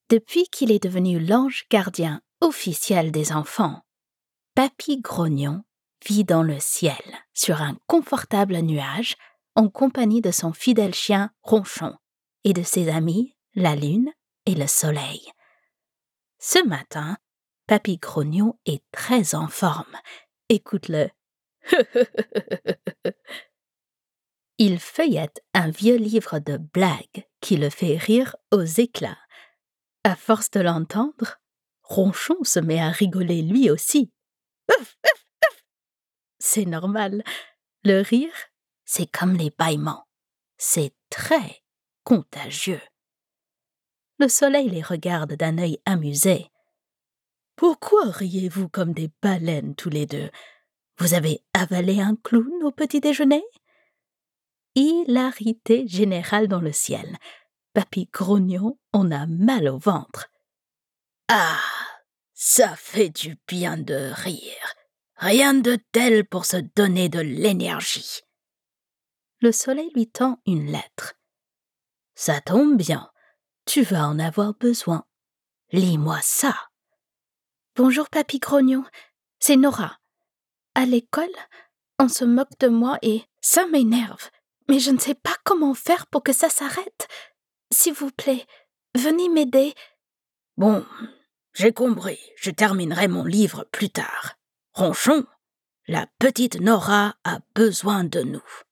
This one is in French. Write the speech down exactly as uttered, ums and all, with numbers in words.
Depuis qu'il est devenu l'ange gardien officiel des enfants, Papy Grognon vit dans le ciel, sur un confortable nuage, en compagnie de son fidèle chien Ronchon et de ses amis la lune et le soleil. Ce matin, Papy Grognon est très en forme. Écoute-le. Il feuillette un vieux livre de blagues qui le fait rire aux éclats. À force de l'entendre, Ronchon se met à rigoler lui aussi. C'est normal. Le rire, c'est comme les bâillements. C'est très contagieux. Le soleil les regarde d'un œil amusé. Pourquoi riez-vous comme des baleines tous les deux? Vous avez avalé un clown au petit déjeuner? Hilarité générale dans le ciel. Papy Grognon en a mal au ventre. Ah, ça fait du bien de rire. Rien de tel pour se donner de l'énergie. Le soleil lui tend une lettre. Ça tombe bien, tu vas en avoir besoin. Lis-moi ça. Bonjour, Papy Grognon, c'est Nora. À l'école, on se moque de moi et ça m'énerve, mais je ne sais pas comment faire pour que ça s'arrête. S'il vous plaît, venez m'aider. Bon, j'ai compris, je terminerai mon livre plus tard. Ronchon, la petite Nora a besoin de nous.